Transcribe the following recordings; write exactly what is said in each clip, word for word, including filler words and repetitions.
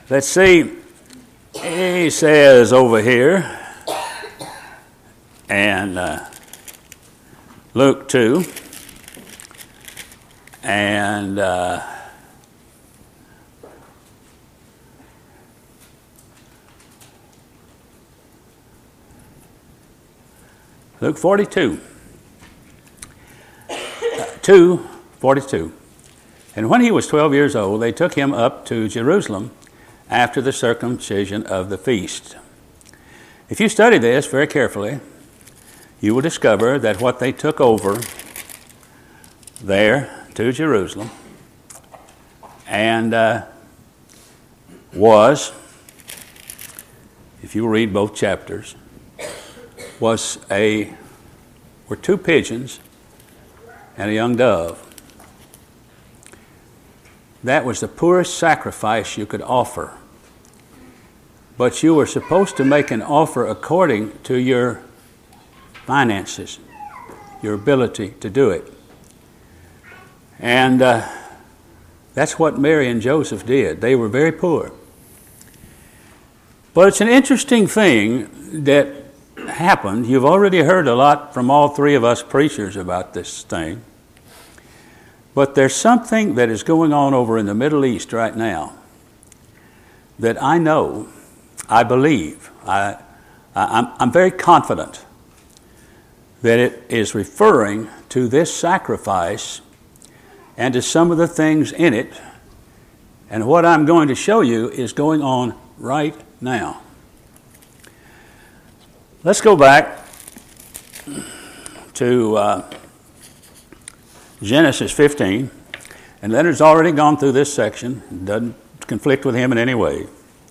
Let's see. He says over here, and uh, Luke two, and uh, Luke forty-two, uh, two forty-two. And when he was twelve years old, they took him up to Jerusalem after the circumcision of the feast. If you study this very carefully, you will discover that what they took over there to Jerusalem and uh, was, if you read both chapters, was a were two pigeons and a young dove. That was the poorest sacrifice you could offer. But you were supposed to make an offer according to your finances, your ability to do it. And uh, that's what Mary and Joseph did. They were very poor. But it's an interesting thing that happened. You've already heard a lot from all three of us preachers about this thing. But there's something that is going on over in the Middle East right now that I know, I believe, I, I, I'm, I'm very confident that it is referring to this sacrifice and to some of the things in it. And what I'm going to show you is going on right now. Let's go back to uh, Genesis fifteen, and Leonard's already gone through this section. It doesn't conflict with him in any way.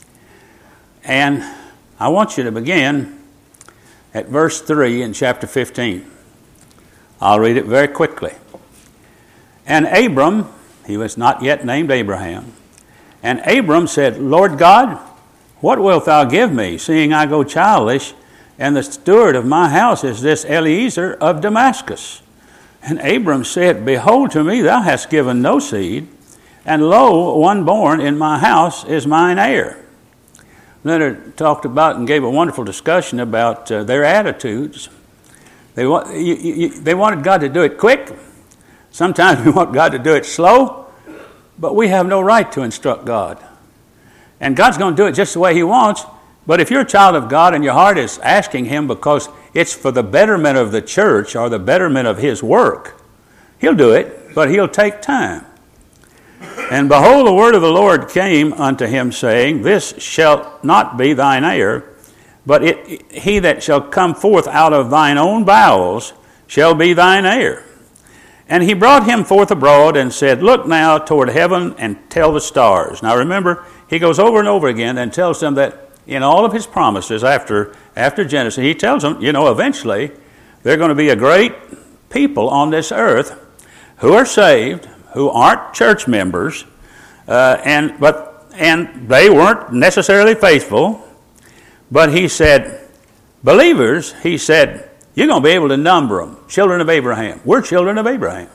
And I want you to begin at verse three in chapter fifteen. I'll read it very quickly. And Abram, he was not yet named Abraham, and Abram said, Lord God, what wilt thou give me, seeing I go childless, and the steward of my house is this Eliezer of Damascus? And Abram said, Behold, to me thou hast given no seed, and lo, one born in my house is mine heir. Leonard talked about and gave a wonderful discussion about uh, their attitudes. They, wa- you, you, they wanted God to do it quick. Sometimes we want God to do it slow, but we have no right to instruct God. And God's going to do it just the way He wants. But if you're a child of God and your heart is asking Him because it's for the betterment of the church or the betterment of His work, He'll do it, but He'll take time. And behold, the word of the Lord came unto him, saying, This shall not be thine heir, but it, he that shall come forth out of thine own bowels shall be thine heir. And he brought him forth abroad and said, Look now toward heaven and tell the stars. Now remember, he goes over and over again and tells them that in all of his promises after, after Genesis, he tells them, you know, eventually they're going to be a great people on this earth who are saved, who aren't church members, uh, and but and they weren't necessarily faithful. But he said, believers, he said, you're going to be able to number them, children of Abraham. We're children of Abraham.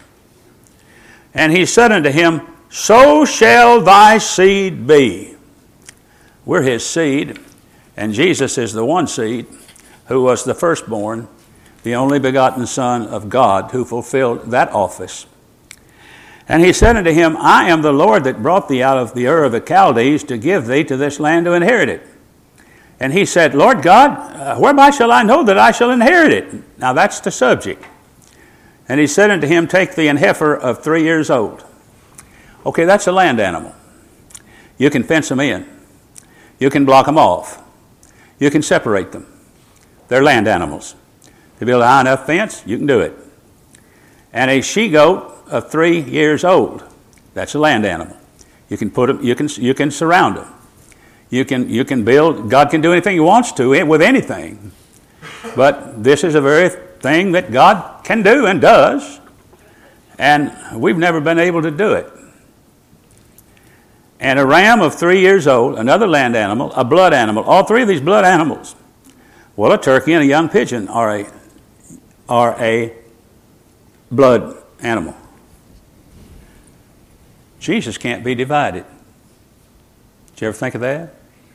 And he said unto him, So shall thy seed be. We're his seed, and Jesus is the one seed who was the firstborn, the only begotten Son of God, who fulfilled that office. And he said unto him, I am the Lord that brought thee out of the Ur of the Chaldees to give thee to this land to inherit it. And he said, Lord God, uh, whereby shall I know that I shall inherit it? Now that's the subject. And he said unto him, Take thee an heifer of three years old. Okay, that's a land animal. You can fence them in. You can block them off. You can separate them. They're land animals. To build a high enough fence, you can do it. And a she-goat of three years old, that's a land animal. You can put them, you can you can surround them. You can you can build. God can do anything He wants to with anything, but this is a very thing that God can do and does, and we've never been able to do it. And a ram of three years old, another land animal, a blood animal. All three of these blood animals. Well, a turkey and a young pigeon are a are a blood animal. Jesus can't be divided. Did you ever think of that?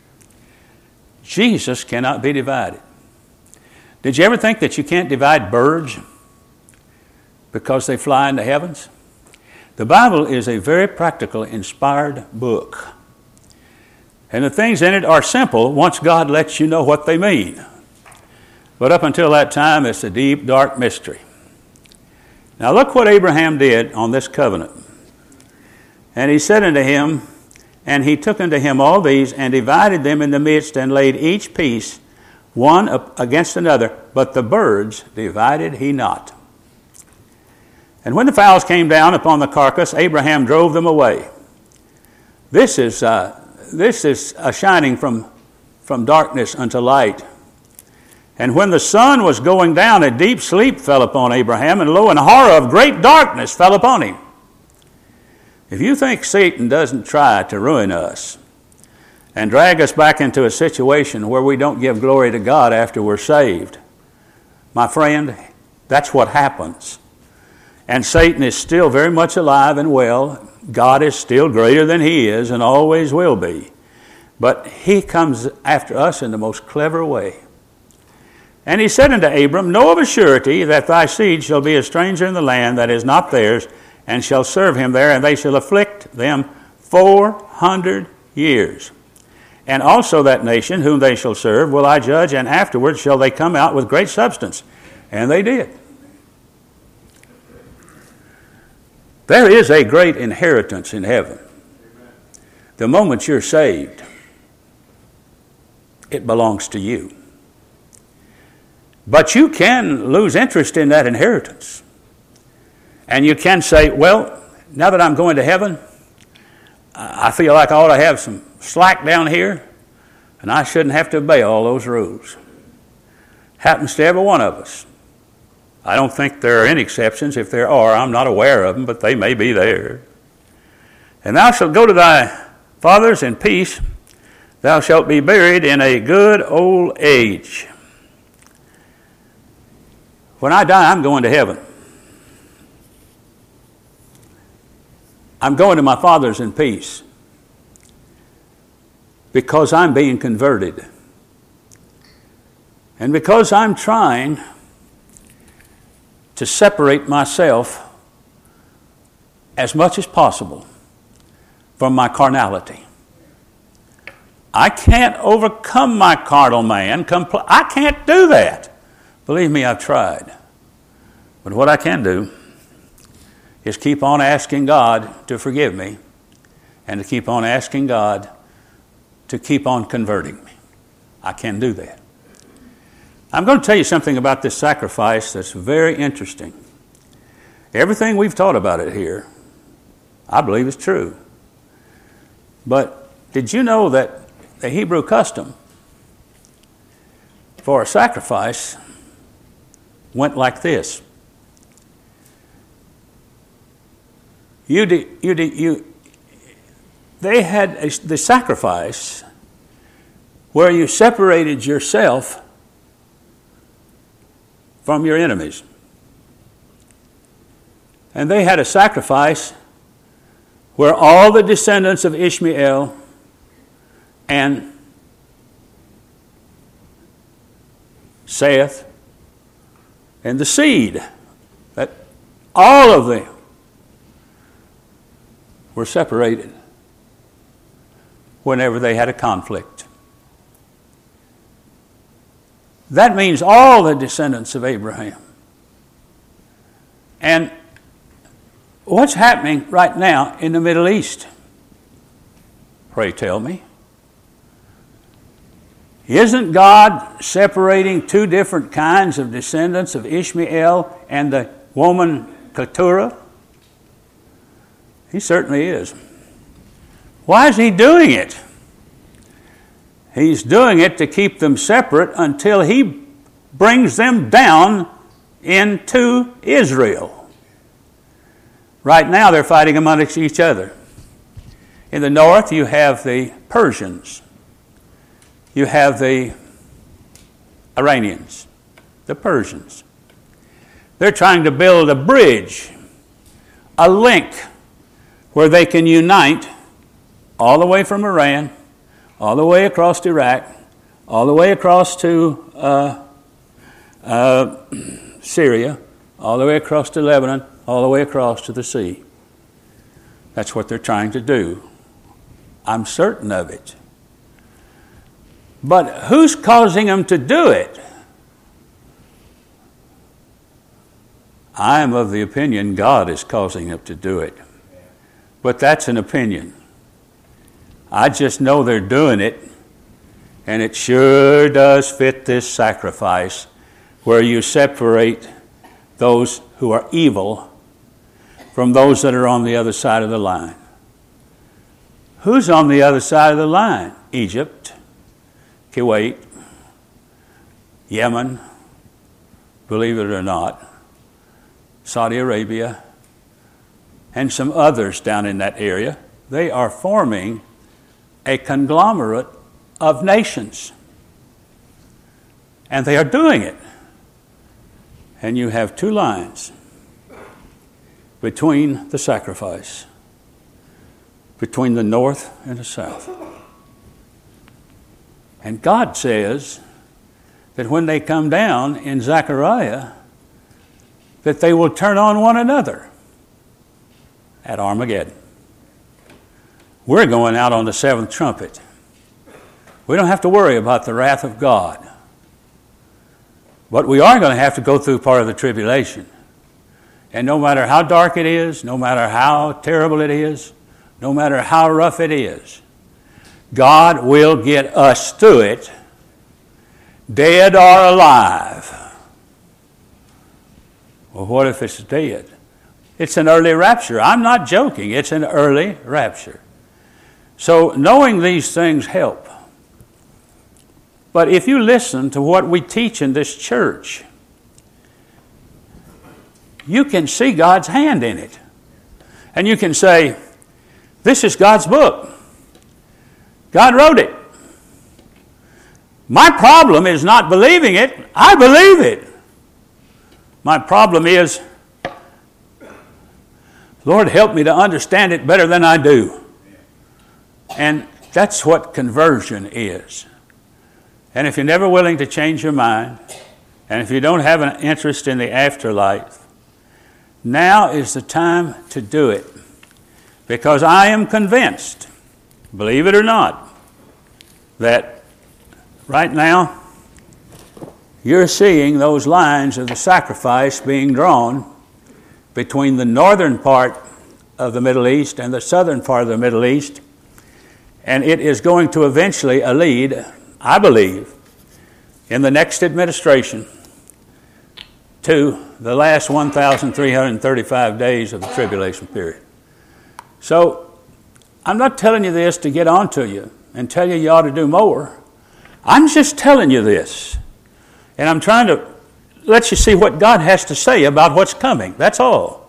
Jesus cannot be divided. Did you ever think that you can't divide birds because they fly in the heavens? The Bible is a very practical, inspired book. And the things in it are simple once God lets you know what they mean. But up until that time, it's a deep, dark mystery. Now look what Abraham did on this covenant. And he said unto him, and he took unto him all these, and divided them in the midst, and laid each piece one against another, but the birds divided he not. And when the fowls came down upon the carcass, Abraham drove them away. This is uh, this is a shining from, from darkness unto light. And when the sun was going down, a deep sleep fell upon Abraham, and lo, an horror of great darkness fell upon him. If you think Satan doesn't try to ruin us and drag us back into a situation where we don't give glory to God after we're saved, my friend, that's what happens. And Satan is still very much alive and well. God is still greater than he is and always will be. But he comes after us in the most clever way. And he said unto Abram, know of a surety that thy seed shall be a stranger in the land that is not theirs, and shall serve him there, and they shall afflict them four hundred years. And also that nation whom they shall serve will I judge, and afterwards shall they come out with great substance. And they did. There is a great inheritance in heaven. The moment you're saved, it belongs to you. But you can lose interest in that inheritance. And you can say, well, now that I'm going to heaven, I feel like I ought to have some slack down here, and I shouldn't have to obey all those rules. Happens to every one of us. I don't think there are any exceptions. If there are, I'm not aware of them, but they may be there. And thou shalt go to thy fathers in peace. Thou shalt be buried in a good old age. When I die, I'm going to heaven. I'm going to my fathers in peace because I'm being converted. And because I'm trying to separate myself as much as possible from my carnality. I can't overcome my carnal man. Compl- I can't do that. Believe me, I've tried. But what I can do is keep on asking God to forgive me and to keep on asking God to keep on converting me. I can do that. I'm going to tell you something about this sacrifice that's very interesting. Everything we've taught about it here, I believe is true. But did you know that the Hebrew custom for a sacrifice went like this? You, de, you, de, you, they had a, the sacrifice where you separated yourself from your enemies. And they had a sacrifice where all the descendants of Ishmael and Seth and the seed, that all of them were separated whenever they had a conflict. That means all the descendants of Abraham. And what's happening right now in the Middle East? Pray tell me. Isn't God separating two different kinds of descendants of Ishmael and the woman Keturah? He certainly is. Why is he doing it? He's doing it to keep them separate until he brings them down into Israel. Right now they're fighting amongst each other. In the north you have the Persians. You have the Iranians, the Persians. They're trying to build a bridge, a link, where they can unite all the way from Iran all the way across to Iraq, all the way across to uh, uh, Syria, all the way across to Lebanon, all the way across to the sea. That's what they're trying to do. I'm certain of it. But who's causing them to do it? I am of the opinion God is causing them to do it. But that's an opinion. I just know they're doing it, and it sure does fit this sacrifice where you separate those who are evil from those that are on the other side of the line. Who's on the other side of the line? Egypt, Kuwait, Yemen, believe it or not, Saudi Arabia, and some others down in that area. They are forming a conglomerate of nations. And they are doing it. And you have two lines between the sacrifice, between the north and the south. And God says that when they come down in Zechariah, that they will turn on one another at Armageddon. We're going out on the seventh trumpet. We don't have to worry about the wrath of God. But we are going to have to go through part of the tribulation. And no matter how dark it is, no matter how terrible it is, no matter how rough it is, God will get us through it, dead or alive. Well, what if it's dead? It's an early rapture. I'm not joking. It's an early rapture. So knowing these things help. But if you listen to what we teach in this church, you can see God's hand in it. And you can say, this is God's book. God wrote it. My problem is not believing it. I believe it. My problem is, Lord, help me to understand it better than I do. And that's what conversion is. And if you're never willing to change your mind, and if you don't have an interest in the afterlife, now is the time to do it. Because I am convinced, believe it or not, that right now you're seeing those lines of the sacrifice being drawn between the northern part of the Middle East and the southern part of the Middle East. And it is going to eventually lead, I believe, in the next administration to the last one thousand three hundred thirty-five days of the tribulation period. So, I'm not telling you this to get on to you and tell you you ought to do more. I'm just telling you this. And I'm trying to let you see what God has to say about what's coming. That's all.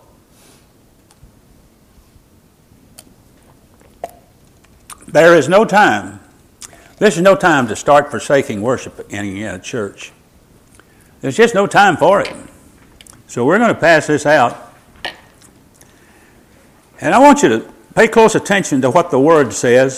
There is no time. This is no time to start forsaking worship in a church. There's just no time for it. So we're going to pass this out. And I want you to pay close attention to what the Word says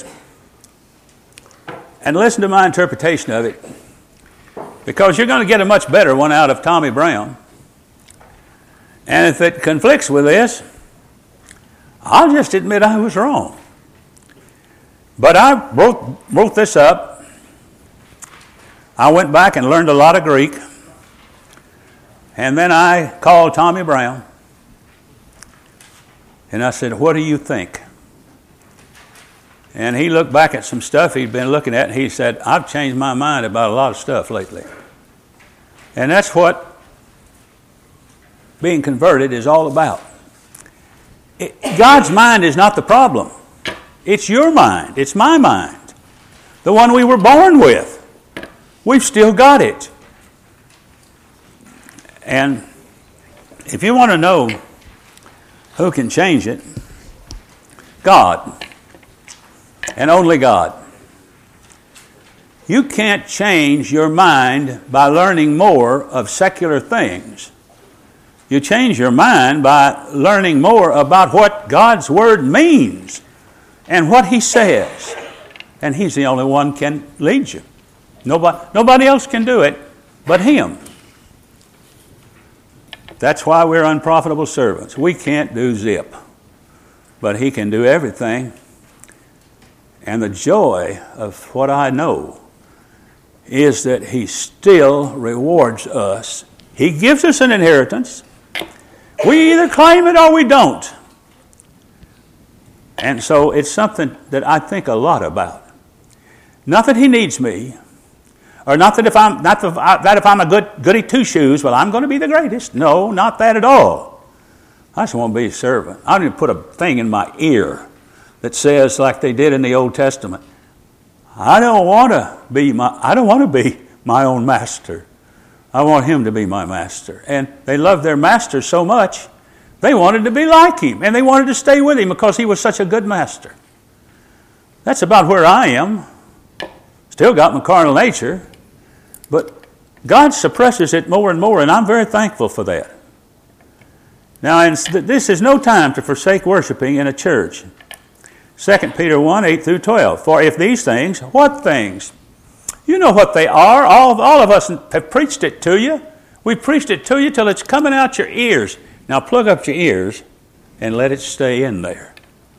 and listen to my interpretation of it, because you're going to get a much better one out of Tommy Brown. And if it conflicts with this, I'll just admit I was wrong. But I wrote, wrote this up. I went back and learned a lot of Greek. And then I called Tommy Brown. And I said, what do you think? And he looked back at some stuff he'd been looking at, and he said, I've changed my mind about a lot of stuff lately. And that's what being converted is all about. It, God's mind is not the problem. It's your mind. It's my mind. The one we were born with. We've still got it. And if you want to know who can change it, God. And only God. You can't change your mind by learning more of secular things. You change your mind by learning more about what God's Word means and what He says. And He's the only one can lead you. Nobody, nobody else can do it but Him. That's why we're unprofitable servants. We can't do zip, but He can do everything. And the joy of what I know is that He still rewards us. He gives us an inheritance. We either claim it or we don't. And so it's something that I think a lot about. Not that He needs me, or not that if I'm not that if I'm a good goody two shoes, well, I'm going to be the greatest. No, not that at all. I just want to be a servant. I don't even put a thing in my ear that says, like they did in the Old Testament, I don't want to be my I don't want to be my own master. I want Him to be my master. And they loved their master so much, they wanted to be like Him, and they wanted to stay with Him because He was such a good master. That's about where I am. Still got my carnal nature, but God suppresses it more and more, and I'm very thankful for that. Now, this is no time to forsake worshiping in a church. Second Peter one, eight through twelve. For if these things, what things? You know what they are. All, all of us have preached it to you. We preached it to you till it's coming out your ears. Now plug up your ears and let it stay in there.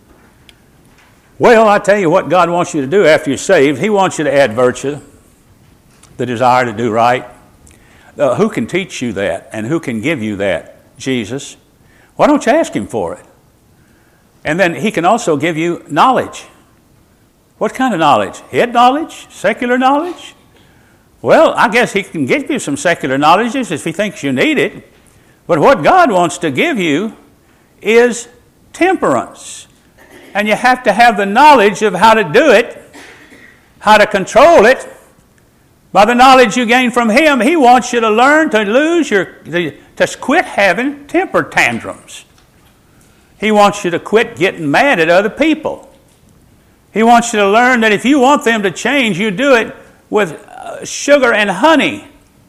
Well, I tell you what God wants you to do after you're saved. He wants you to add virtue, the desire to do right. Uh, who can teach you that, and who can give you that? Jesus. Why don't you ask Him for it? And then He can also give you knowledge. What kind of knowledge? Head knowledge? Secular knowledge? Well, I guess He can give you some secular knowledge if He thinks you need it. But what God wants to give you is temperance. And you have to have the knowledge of how to do it, how to control it. By the knowledge you gain from Him, He wants you to learn to lose your, to, to quit having temper tantrums. He wants you to quit getting mad at other people. He wants you to learn that if you want them to change, you do it with uh, sugar and honey.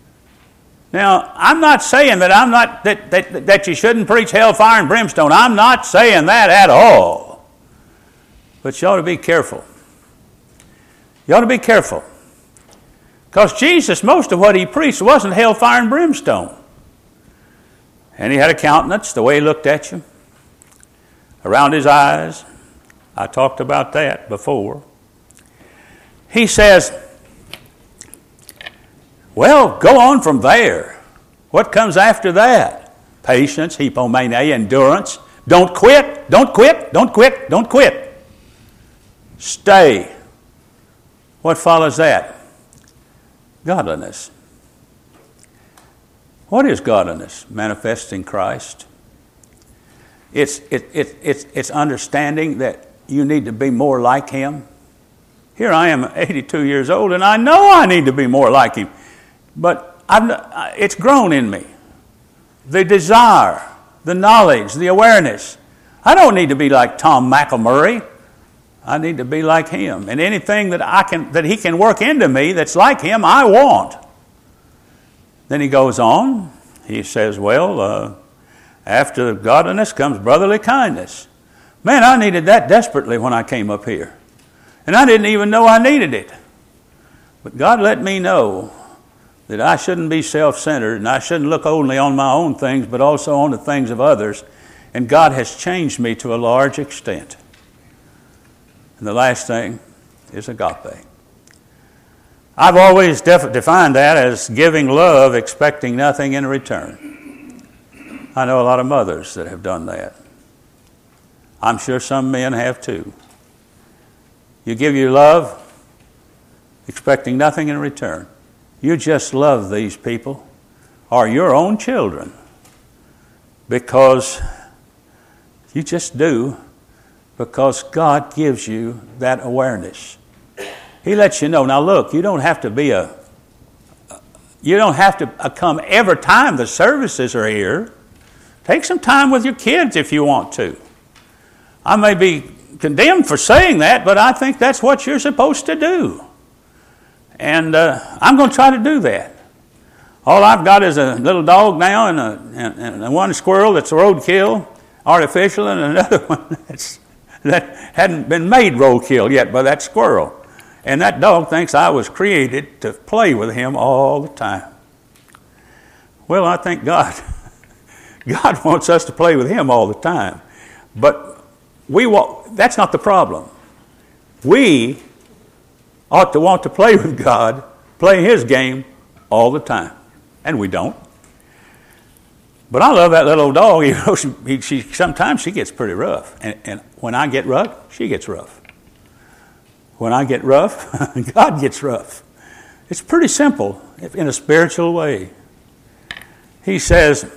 Now, I'm not saying that I'm not that, that that you shouldn't preach hellfire and brimstone. I'm not saying that at all. But you ought to be careful. You ought to be careful. Because Jesus, most of what He preached wasn't hellfire and brimstone. And He had a countenance, the way He looked at you, around His eyes. I talked about that before. He says, well, go on from there. What comes after that? Patience, hypomene, endurance. Don't quit, don't quit, don't quit, don't quit. Stay. What follows that? Godliness. What is godliness? Manifesting Christ. It's, it, it, it's, it's understanding that you need to be more like Him. Here I am, eighty-two years old, and I know I need to be more like Him. But I've, it's grown in me. The desire, the knowledge, the awareness. I don't need to be like Tom McElmurray. I need to be like Him. And anything that I can, that He can work into me that's like Him, I want. Then He goes on. He says, well, uh, after godliness comes brotherly kindness. Man, I needed that desperately when I came up here. And I didn't even know I needed it. But God let me know that I shouldn't be self-centered and I shouldn't look only on my own things, but also on the things of others. And God has changed me to a large extent. And the last thing is agape. I've always def- defined that as giving love, expecting nothing in return. I know a lot of mothers that have done that. I'm sure some men have too. You give your love, expecting nothing in return. You just love these people or your own children because you just do, because God gives you that awareness. He lets you know. Now look, you don't have to be a, you don't have to come every time the services are here. Take some time with your kids if you want to. I may be condemned for saying that, but I think that's what you're supposed to do. And uh, I'm going to try to do that. All I've got is a little dog now and, a, and, and one squirrel that's roadkill, artificial, and another one that's, that hadn't been made roadkill yet by that squirrel. And that dog thinks I was created to play with him all the time. Well, I thank God. God wants us to play with him all the time. But we want, that's not the problem. We ought to want to play with God, play his game all the time. And we don't. But I love that little dog. You know, she, she, sometimes she gets pretty rough. And, and when I get rough, she gets rough. When I get rough, God gets rough. It's pretty simple in a spiritual way. He says,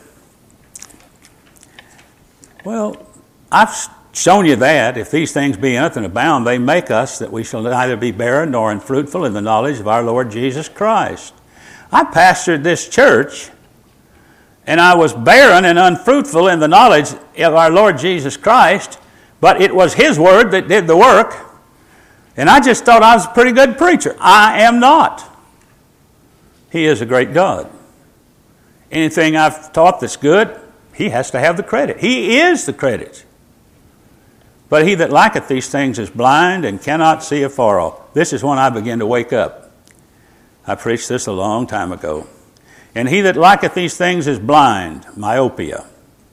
well, I've shown you that if these things be in us and abound, they make us that we shall neither be barren nor unfruitful in the knowledge of our Lord Jesus Christ. I pastored this church, and I was barren and unfruitful in the knowledge of our Lord Jesus Christ, but it was his word that did the work, and I just thought I was a pretty good preacher. I am not. He is a great God. Anything I've taught that's good, he has to have the credit. He is the credit. But he that lacketh these things is blind and cannot see afar off. This is when I begin to wake up. I preached this a long time ago. And he that lacketh these things is blind, myopia.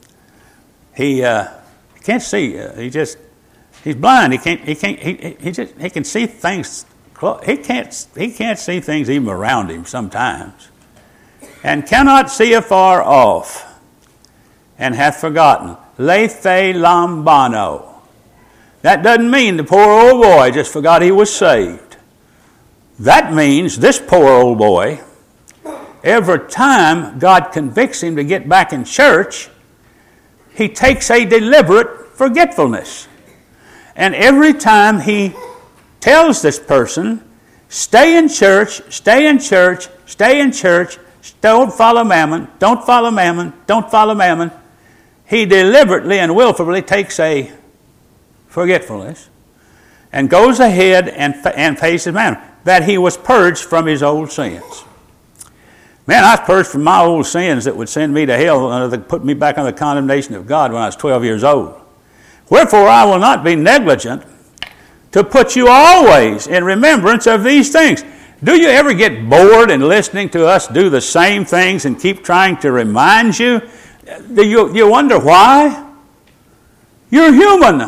He uh, can't see. Uh, he just he's blind. He can't. He can't. He, he just he can see things. He can't. He can't see things even around him sometimes, and cannot see afar off. And hath forgotten. Lethe lambano. That doesn't mean the poor old boy just forgot he was saved. That means this poor old boy, every time God convicts him to get back in church, he takes a deliberate forgetfulness. And every time he tells this person, stay in church, stay in church, stay in church, don't follow mammon, don't follow mammon, don't follow mammon, he deliberately and willfully takes a forgetfulness and goes ahead and, and faces mammon, that he was purged from his old sins. Man, I was purged from my old sins that would send me to hell and uh, put me back under the condemnation of God when I was twelve years old. Wherefore I will not be negligent to put you always in remembrance of these things. Do you ever get bored in listening to us do the same things and keep trying to remind you? Do you, you wonder why? You're human.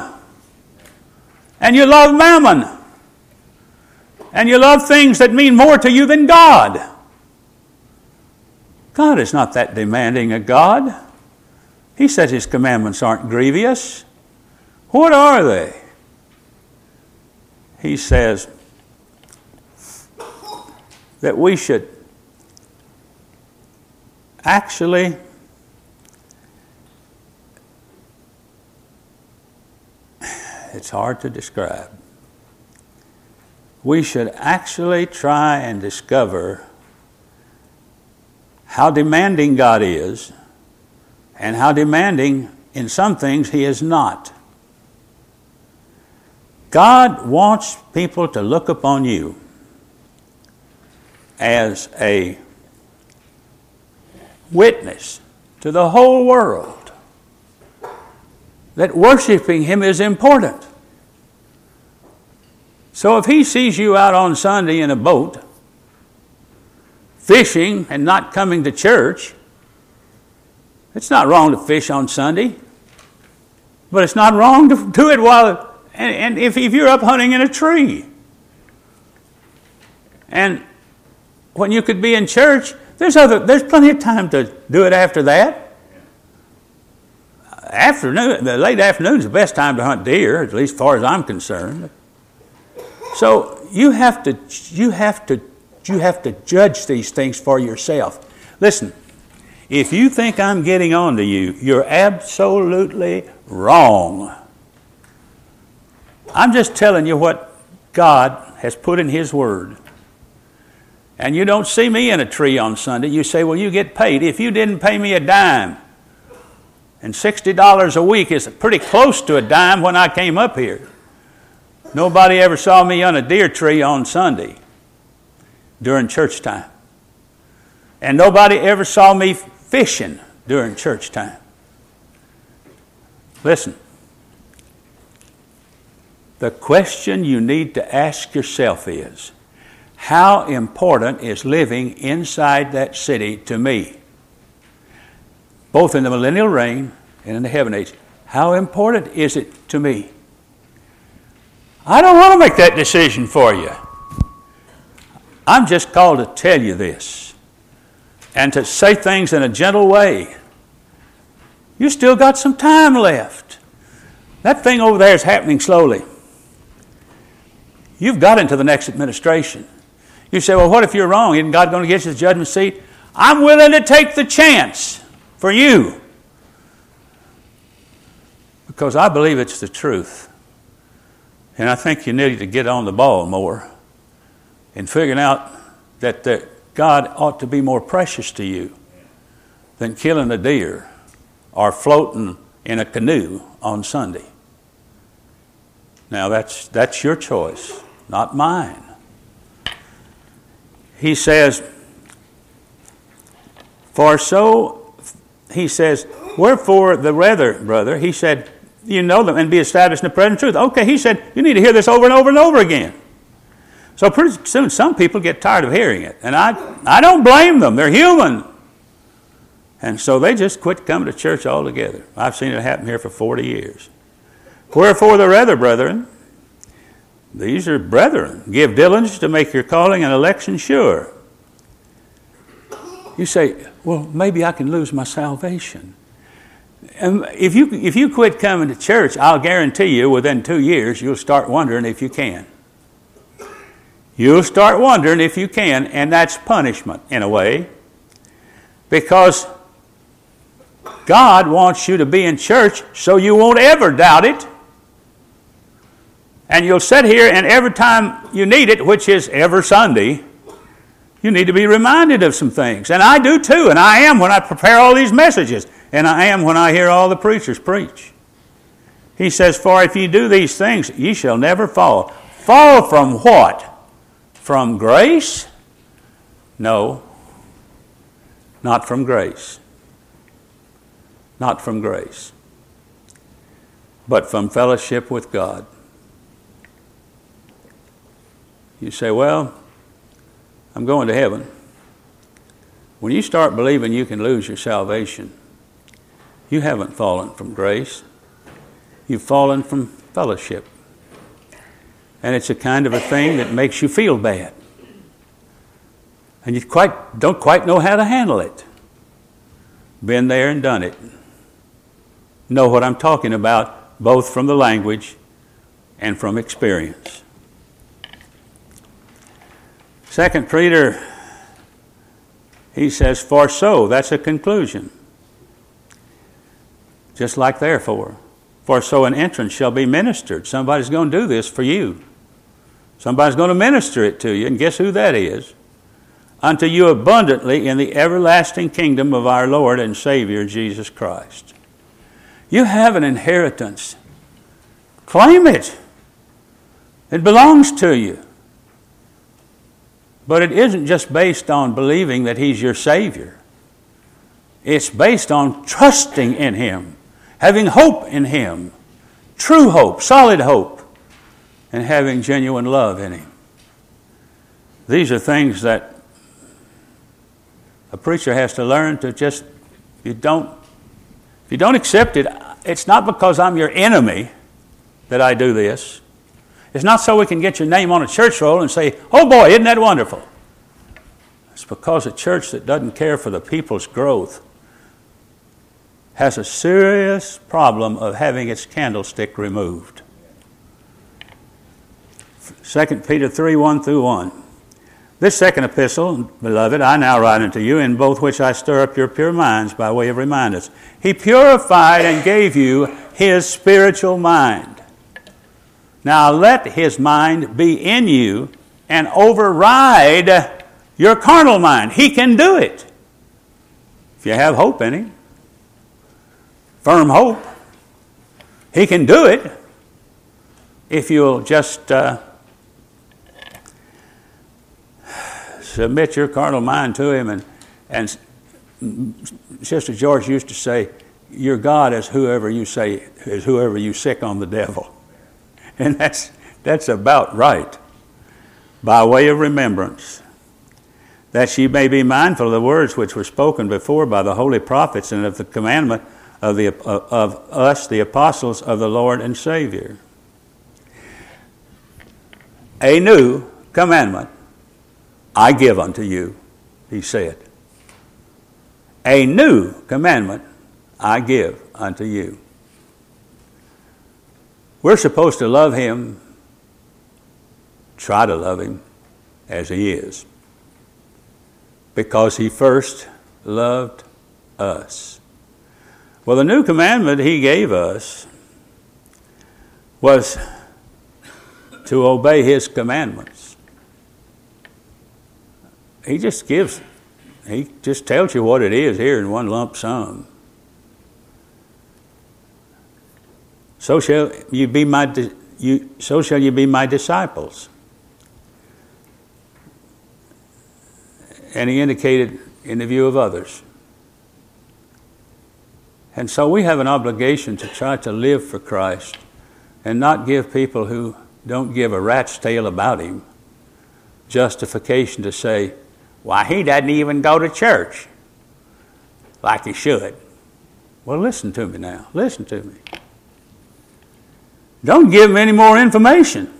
And you love mammon. And you love things that mean more to you than God. God is not that demanding a God. He said his commandments aren't grievous. What are they? He says that we should actually it's hard to describe. We should actually try and discover how demanding God is and how demanding in some things he is not. God wants people to look upon you as a witness to the whole world that worshiping him is important. So if he sees you out on Sunday in a boat, fishing and not coming to church, it's not wrong to fish on Sunday, but it's not wrong to do it while, and, and if, if you're up hunting in a tree. And when you could be in church, there's other, there's plenty of time to do it after that. Afternoon, the late afternoon is the best time to hunt deer, at least as far as I'm concerned. So you have to, you have to, you have to judge these things for yourself. Listen, if you think I'm getting on to you, you're absolutely wrong. I'm just telling you what God has put in his word. And you don't see me in a tree on Sunday. You say, well, you get paid. If you didn't pay me a dime, and sixty dollars a week is pretty close to a dime when I came up here. Nobody ever saw me on a deer tree on Sunday during church time. And nobody ever saw me fishing during church time. Listen. The question you need to ask yourself is, how important is living inside that city to me? Both in the millennial reign and in the heaven age. How important is it to me? I don't want to make that decision for you. I'm just called to tell you this and to say things in a gentle way. You still got some time left. That thing over there is happening slowly. You've got into the next administration. You say, well, what if you're wrong? Isn't God going to get you the judgment seat? I'm willing to take the chance for you because I believe it's the truth. And I think you need to get on the ball more in figuring out that, that God ought to be more precious to you than killing a deer or floating in a canoe on Sunday. Now that's that's your choice, not mine. He says, for so, he says, wherefore the rather, brother, he said, you know them and be established in the present truth. Okay, he said, you need to hear this over and over and over again. So pretty soon some people get tired of hearing it. And I, I don't blame them. They're human. And so they just quit coming to church altogether. I've seen it happen here for forty years. Wherefore the rather, brethren, these are brethren, give diligence to make your calling and election sure. You say, well, maybe I can lose my salvation. And if you if you quit coming to church, I'll guarantee you within two years you'll start wondering if you can. You'll start wondering if you can, and that's punishment in a way. Because God wants you to be in church so you won't ever doubt it. And you'll sit here and every time you need it, which is every Sunday, you need to be reminded of some things. And I do too, and I am when I prepare all these messages. And I am when I hear all the preachers preach. He says, for if you do these things, ye shall never fall. Fall from what? From grace? No. Not from grace. Not from grace. But from fellowship with God. You say, well, I'm going to heaven. When you start believing you can lose your salvation, you haven't fallen from grace. You've fallen from fellowship. And it's a kind of a thing that makes you feel bad. And you quite don't quite know how to handle it. Been there and done it. Know what I'm talking about, both from the language and from experience. Second Peter, he says, for so, that's a conclusion. Just like therefore. For so an entrance shall be ministered. Somebody's going to do this for you. Somebody's going to minister it to you. And guess who that is? Unto you abundantly in the everlasting kingdom of our Lord and Savior Jesus Christ. You have an inheritance. Claim it. It belongs to you. But it isn't just based on believing that He's your Savior. It's based on trusting in Him, having hope in Him, true hope, solid hope, and having genuine love in Him. These are things that a preacher has to learn to just, you don't, if you don't accept it, it's not because I'm your enemy that I do this. It's not so we can get your name on a church roll and say, oh boy, isn't that wonderful? It's because a church that doesn't care for the people's growth has a serious problem of having its candlestick removed. Second Peter three, one through one. This second epistle, beloved, I now write unto you, in both which I stir up your pure minds by way of reminders. He purified and gave you His spiritual mind. Now let His mind be in you and override your carnal mind. He can do it. If you have hope in Him. Firm hope. He can do it if you'll just uh, submit your carnal mind to Him. And, and Sister George used to say, your God is whoever you say is whoever you sick on the devil. And that's, that's about right. By way of remembrance, that ye may be mindful of the words which were spoken before by the holy prophets, and of the commandment of, the, of us, the apostles of the Lord and Savior. A new commandment I give unto you, he said. A new commandment I give unto you. We're supposed to love him, try to love him as he is, because he first loved us. Well, the new commandment he gave us was to obey his commandments. He just gives, he just tells you what it is here in one lump sum. So shall you be my di- you. So shall you be my disciples. And he indicated in the view of others. And so we have an obligation to try to live for Christ and not give people who don't give a rat's tail about him justification to say, why, he doesn't even go to church like he should. Well, listen to me now. Listen to me. Don't give him any more information.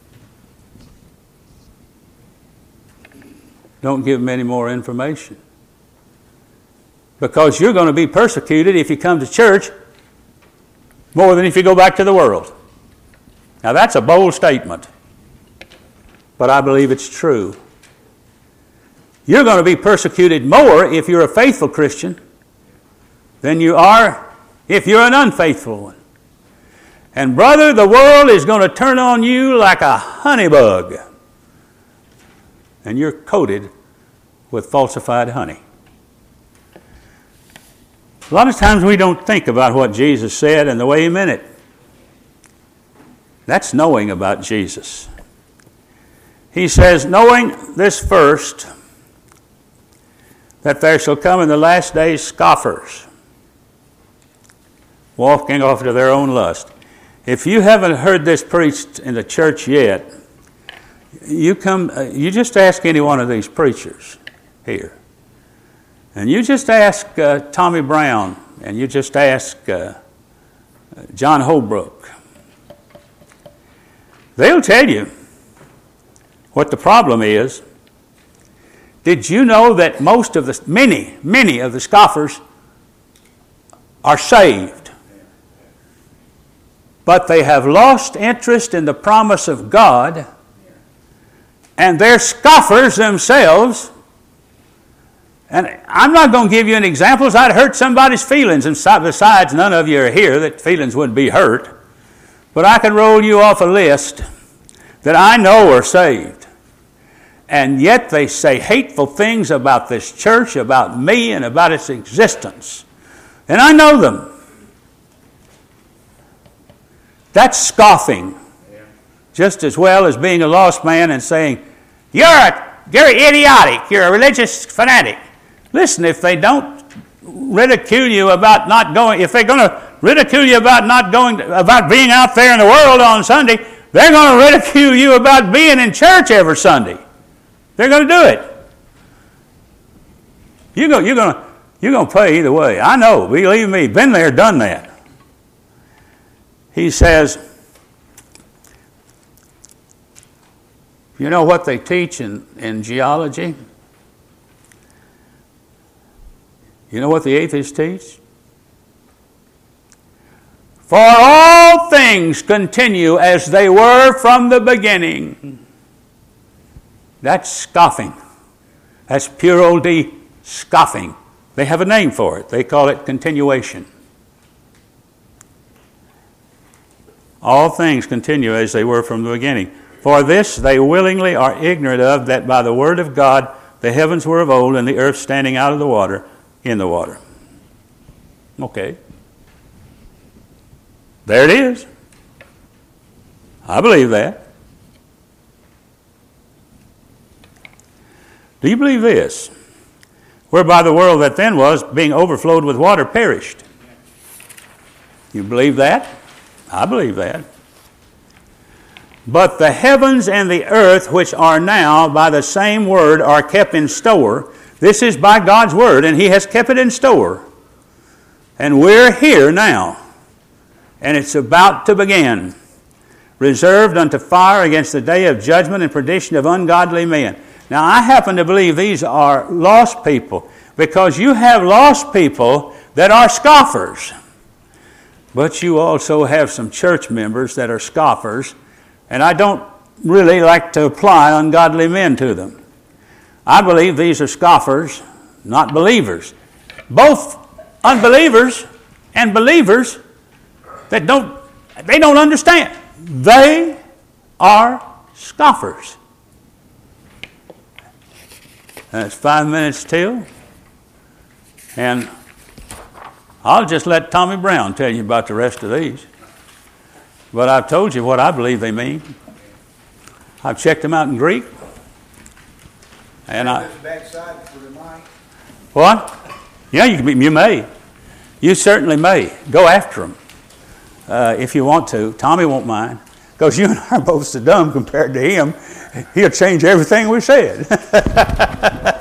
Don't give him any more information. Because you're going to be persecuted if you come to church more than if you go back to the world. Now that's a bold statement, but I believe it's true. You're going to be persecuted more if you're a faithful Christian than you are if you're an unfaithful one. And brother, the world is going to turn on you like a honey bug. And you're coated with falsified honey. A lot of times we don't think about what Jesus said and the way he meant it. That's knowing about Jesus. He says, knowing this first, that there shall come in the last days scoffers, walking off to their own lust. If you haven't heard this preached in the church yet, you come. Uh, you just ask any one of these preachers here, and you just ask uh, Tommy Brown, and you just ask uh, John Holbrook. They'll tell you what the problem is. Did you know that most of the, many, many of the scoffers are saved, but they have lost interest in the promise of God, and they're scoffers themselves? And I'm not going to give you any examples. I'd hurt somebody's feelings, and besides, none of you are here that feelings wouldn't be hurt. But I could roll you off a list that I know are saved. And yet they say hateful things about this church, about me, and about its existence. And I know them. That's scoffing. Yeah. Just as well as being a lost man and saying, you're, a, you're idiotic, you're a religious fanatic. Listen, if they don't ridicule you about not going, if they're going to ridicule you about not going, about being out there in the world on Sunday, they're going to ridicule you about being in church every Sunday. They're going to do it. You're going, you're going to, you're going to pay either way. I know, believe me, been there, done that. He says, you know what they teach in, in geology? You know what the atheists teach? For all things continue as they were from the beginning. That's scoffing. That's pure old D scoffing. They have a name for it. They call it continuation. All things continue as they were from the beginning. For this they willingly are ignorant of, that by the word of God the heavens were of old, and the earth standing out of the water, in the water. Okay. There it is. I believe that. Do you believe this? Whereby the world that then was, being overflowed with water, perished. You believe that? I believe that. But the heavens and the earth, which are now by the same word, are kept in store. This is by God's word, and He has kept it in store. And we're here now, and it's about to begin. Reserved unto fire against the day of judgment and perdition of ungodly men. Now, I happen to believe these are lost people, because you have lost people that are scoffers. But you also have some church members that are scoffers, and I don't really like to apply ungodly men to them. I believe these are scoffers, not believers. Both unbelievers and believers that don't, they don't understand. They are scoffers. And it's five minutes till, and I'll just let Tommy Brown tell you about the rest of these. But I've told you what I believe they mean. I've checked them out in Greek. And I. What? Yeah, you, you may. You certainly may. Go after them uh, if you want to. Tommy won't mind. Because you and I are both so dumb compared to him. He'll change everything we said.